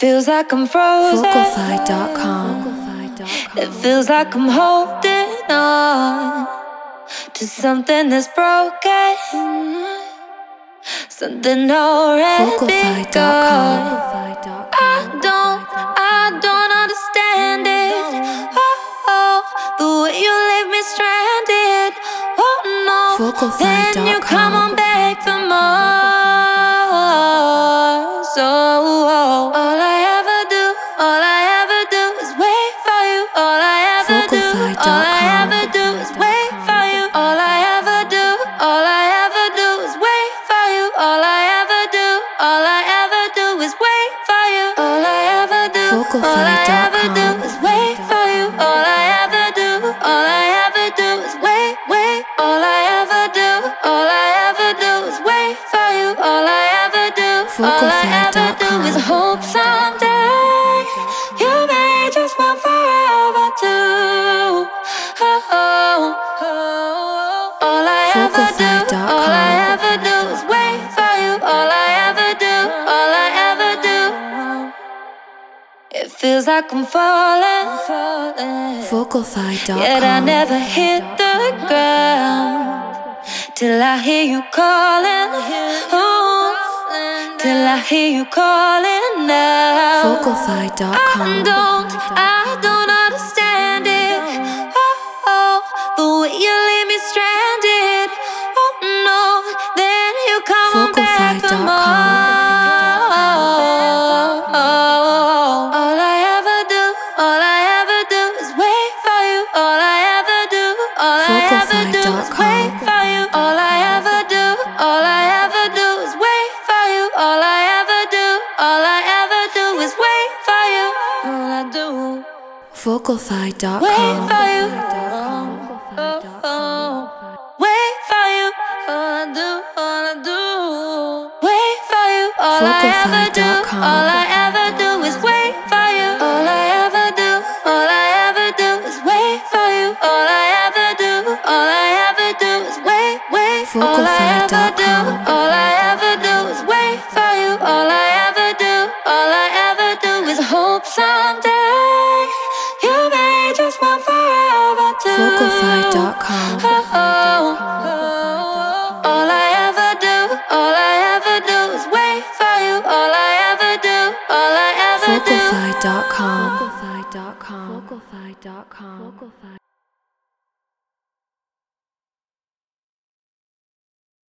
feels like I'm frozen. Vocalfy.com. It feels like I'm holding on to something that's broken, something already gone. I don't understand it. The way you leave me stranded. Oh no, then you come on back for more. So all I ever do is wait for you. All I ever do is wait for you. All I ever do is wait for you. All I ever do is wait for you. All I ever do is wait for you. All I ever do is wait. All I ever do is wait for you. All I ever do is hope someday you may just want forever too. All I ever do is wait for you. All I ever do. It feels like I'm falling. Vocalfy.com. Yet I never hit the ground till I hear you calling. Ooh, till I hear you calling now. Vocalfy.com. I don't understand it. The way you leave me stranded. Oh no, then you come on back for more. All I ever do is wait for you. All I ever do is wait for you. All I ever do is wait for you. All I ever do is wait for you. All I do, Vocalfy.com. wait for you. Wait for you. All I do, wait for you. All I ever do is wait for you. All I ever do is wait for you. All I ever do is wait. All I ever do is wait for you. All I ever do is hope someday you may just want forever too. Vocalfy.com. All I ever do is wait for you. All I ever do Vocalfy.com.